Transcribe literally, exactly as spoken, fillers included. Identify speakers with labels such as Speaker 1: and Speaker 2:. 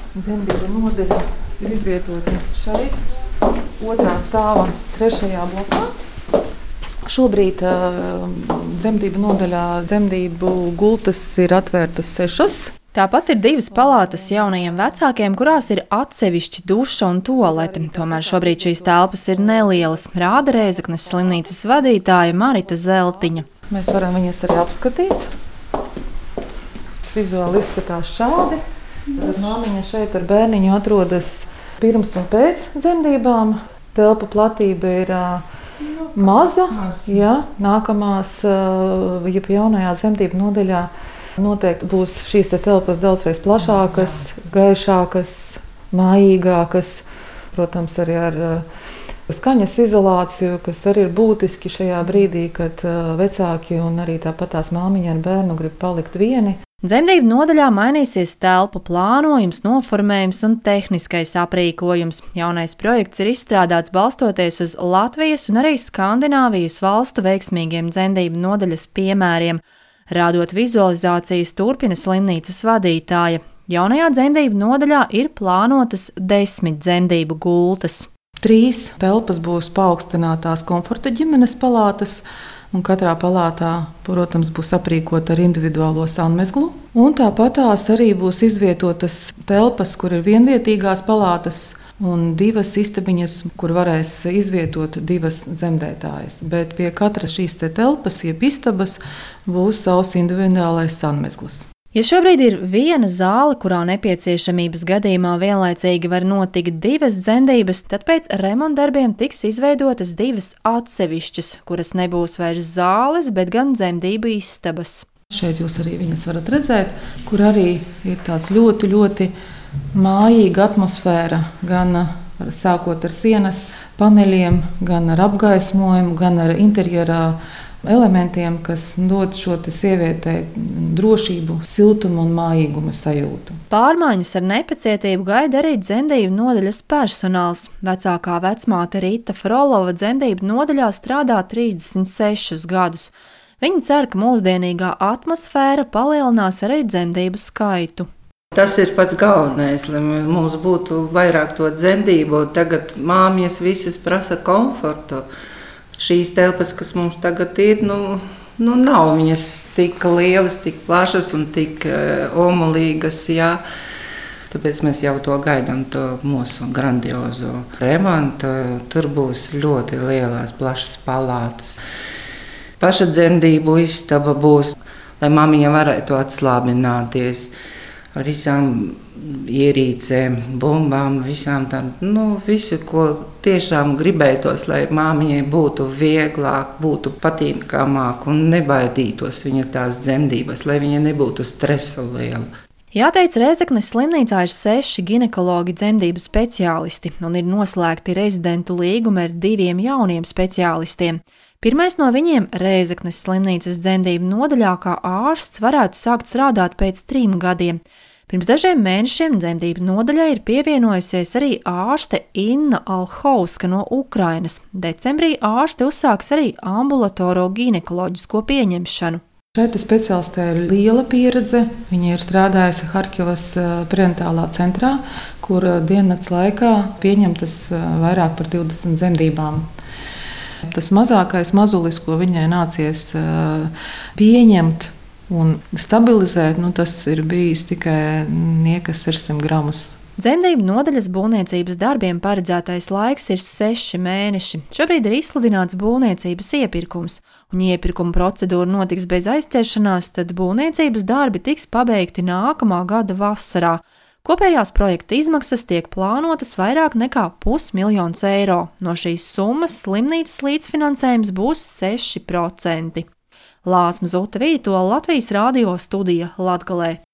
Speaker 1: dzemdību nodaļa ir izvietota šeit, otrā stāva trešajā blokā. Šobrīd uh, dzemdību nodaļā dzemdību gultas ir atvērtas sešas.
Speaker 2: Tāpat ir divas palātas jaunajiem vecākiem, kurās ir atsevišķi duša un tualete. Tomēr šobrīd šīs telpas ir nelielas, rāda Rēzeknes slimnīcas vadītāja Marita Zeltiņa.
Speaker 1: Mēs varam viņas arī apskatīt. Vizuāli izskatās šādi. Māmiņa šeit ar bērniņu atrodas pirms un pēc dzemdībām. Telpa platība ir uh, maza. Jā, nākamās, uh, ja jaunajā dzemdību nodaļā noteikti būs šīs te telpas daudzreiz plašākas, gaišākas, mājīgākas. Protams, arī ar uh, skaņas izolāciju, kas arī ir būtiski šajā brīdī, kad uh, vecāki un arī tāpat tās māmiņa ar bērnu grib palikt vieni.
Speaker 2: Dzemdību nodaļā mainīsies telpu plānojums, noformējums un tehniskais aprīkojums. Jaunais projekts ir izstrādāts balstoties uz Latvijas un arī Skandināvijas valstu veiksmīgiem dzemdību nodaļas piemēriem. Rādot vizualizācijas, turpina slimnīcas vadītāja. Jaunajā dzemdību nodaļā ir plānotas desmit dzemdību gultas.
Speaker 1: Trīs telpas būs paaugstinātās komforta ģimenes palātas, un katrā palātā, protams, būs aprīkota ar individuālo sanmezglu. Un tāpat tās arī būs izvietotas telpas, kur ir vienvietīgās palātas, un divas istabiņas, kur varēs izvietot divas dzemdētājas. Bet pie katras šīs te telpas, jeb istabas, būs savs individuālais sanmezgls.
Speaker 2: Ja šobrīd ir viena zāle, kurā nepieciešamības gadījumā vienlaicīgi var notikt divas dzemdības, tad pēc remontdarbiem tiks izveidotas divas atsevišķas, kuras nebūs vairs zāles, bet gan dzemdību istabas.
Speaker 1: Šeit jūs arī viņas varat redzēt, kur arī ir tāds ļoti, ļoti mājīga atmosfēra, gan sākot ar sienas paneļiem, gan ar apgaismojumu, gan ar interjerā elementiem, kas dod šo sievietei drošību, siltumu un mājīguma sajūtu.
Speaker 2: Pārmaiņas ar nepacietību gaida arī dzemdību nodaļas personāls. Vecākā vecmāte Rita Frolova dzemdību nodaļā strādā trīsdesmit sešus gadus. Viņa cer, ka mūsdienīgā atmosfēra palielinās arī dzemdību skaitu.
Speaker 3: Tas ir pats galvenais, lai mums būtu vairāk to dzemdību. Tagad māmiņas visas prasa komfortu. Šīs telpas, kas mums tagad ir, nu, nu nav viņas tik lielas, tik plašas un tik uh, omulīgas, jā. Tāpēc mēs jau to gaidām, to mūsu grandiozo remontu. Tur būs ļoti lielās, plašas palātas. Paša dzemdību istaba būs, lai māmiņa varētu atslābināties ar visām ierīcēm, bumbām, visām tām, nu, visu, ko tiešām gribētos, lai māmiņai būtu vieglāk, būtu patīkamāk un nebaidītos viņa tās dzemdības, lai viņa nebūtu stresa liela.
Speaker 2: Jāteic, Rēzeknes slimnīcā ir seši ginekologi dzemdību speciālisti un ir noslēgti rezidentu līgumi ar diviem jauniem speciālistiem. Pirmais no viņiem Rēzeknes slimnīcas dzemdību nodaļā kā ārsts varētu sākt strādāt pēc trim gadiem. Pirms dažiem mēnešiem dzemdību nodaļai ir pievienojusies arī ārste Inna Alhauska no Ukrainas. Decembrī ārste uzsāks arī ambulatoro ginekoloģisko pieņemšanu.
Speaker 1: Šeit speciālistē ir liela pieredze. Viņa ir strādājusi Harkivas prenatālā centrā, kur diennakts laikā pieņemtas vairāk par divdesmit dzemdībām. Tas mazākais mazulis, ko viņai nācies pieņemt un stabilizēt, nu, tas ir bijis tikai niekas sešsimt gramus.
Speaker 2: Dzemdību nodaļas būvniecības darbiem paredzētais laiks ir seši mēneši. Šobrīd ir izsludināts būvniecības iepirkums, un ja iepirkuma procedūra notiks bez aizķeršanās, tad būvniecības darbi tiks pabeigti nākamā gada vasarā. Kopējās projekta izmaksas tiek plānotas vairāk nekā pusmiljons eiro. No šīs summas slimnīcas līdzfinansējums būs seši procenti. Lāsma Zuta Vītola, Latvijas radio studija Latgalē.